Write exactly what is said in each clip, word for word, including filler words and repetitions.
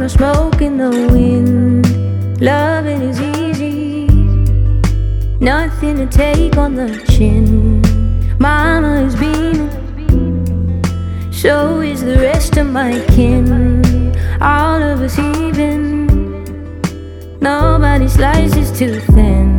smoke in the wind. Loving is easy, nothing to take on the chin. Mama is beaming, so is the rest of my kin. All of us even, nobody's slice is too thin.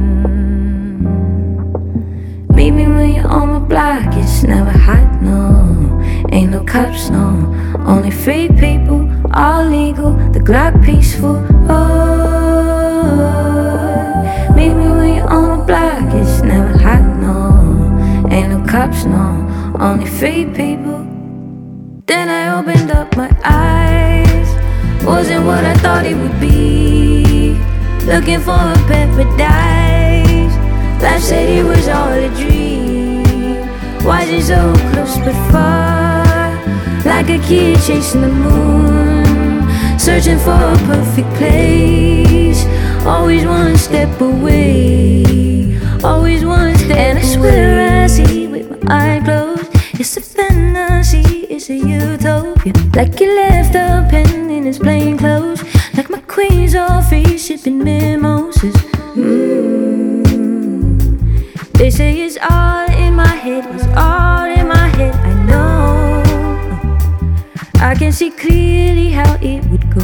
Meet me when you're on my block, it's never hot, no. Ain't no cops, no. Only free people, all legal, the Glock peaceful. Oh, meet me when you're on my block, it's never hot, no. Ain't no cops, no. Only free people. Then I opened up my eyes, wasn't what I thought it would be. Looking for a paradise, life said it was all a dream. Why is it so close but far? Like a kid chasing the moon, searching for a perfect place. Always one step away, always one step away. And I swear I see with my eyes closed, it's a fantasy, it's a utopia. Like you left a pen in his plain clothes, like my queen's all free shipping mimosas. Mm. They say it's all in my head, it's all in my head, I know. I can see clearly how it would go.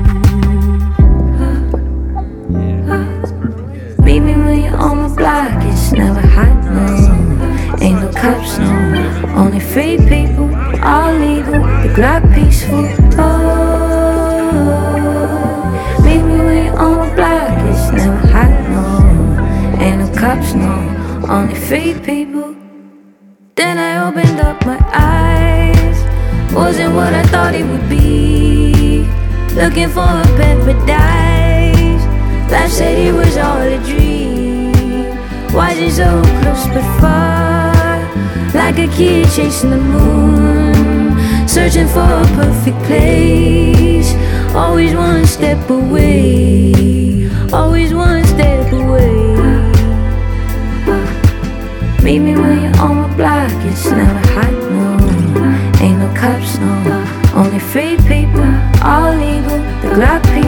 Meet me when you're on my block, it's never hot, no. Ain't no cops, no. Only free people, all legal, the Glock peaceful. Oh, meet me when you're on my block, it's never hot, no. Ain't no cops, no. Only free people. Then I opened up my eyes, wasn't what I thought it would be. Looking for a paradise, life said it was all a dream. Why is it so close but far? Like a kid chasing the moon, searching for a perfect place. Always one step away, always one step away. Meet me when you're on my block, it's never hot, no. Ain't no cops, no. Only free people, all legal, the Glock people.